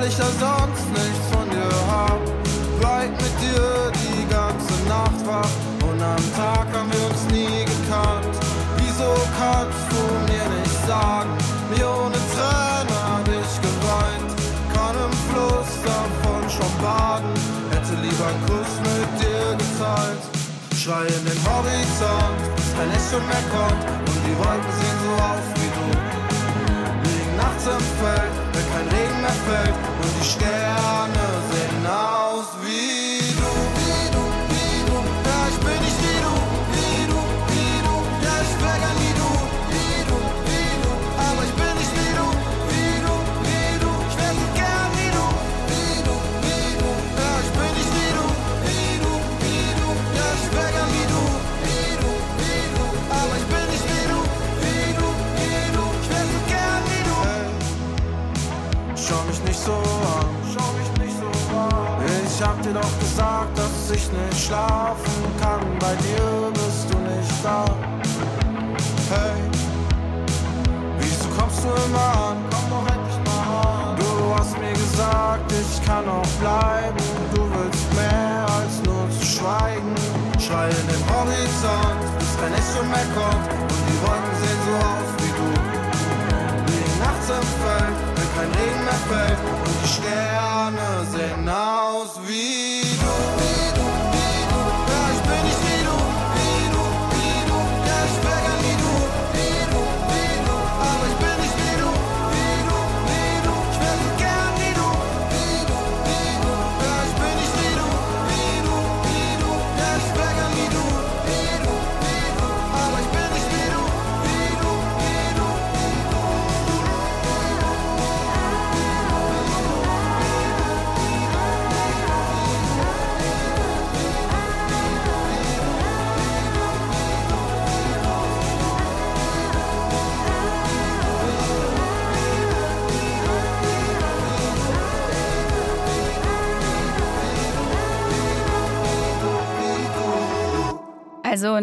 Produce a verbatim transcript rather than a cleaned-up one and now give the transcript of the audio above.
weil ich ja sonst nichts von dir hab. Bleib mit dir die ganze Nacht wach und am Tag haben wir uns nie gekannt. Wieso kannst du mir nicht sagen, mir ohne Tränen hab ich geweint. Kann im Fluss davon schon baden, hätte lieber einen Kuss mit dir geteilt. Schrei in den Horizont, bis kein Echo mehr kommt und die Wolken sehen so aus wie du. Liegen nachts im Feld, wenn kein Regen mehr fällt und die Sterne sehen aus wie du, wie du, wie du. Ja, ich bin nicht wie du, wie du, wie du. Ja, ich wär gern wie du, wie du, wie du. Aber ich bin nicht wie du, wie du, wie du. Ich wär so gern wie du, wie du, wie du. Ja, ich bin nicht wie du, wie du, wie du. Ja, ich wär gern wie du, wie du, wie du. Aber ich bin nicht wie du, wie du, wie du. Ich wär so gern wie du. Hey, schau mich nicht so an, schau mich nicht so an. Ich hab dir doch gesagt, dass ich nicht schlafen kann. Bei dir bist du nicht da. Hey, wieso kommst du immer an? Komm doch endlich mal an. Du hast mir gesagt, ich kann auch bleiben. Du willst mehr als nur zu schweigen. Schrei in den Horizont, bis kein Echo mehr kommt und die Wolken sehen so aus wie du. Liegen nachts im Feld, wenn kein Regen mehr fällt und die Sterne sehen aus wie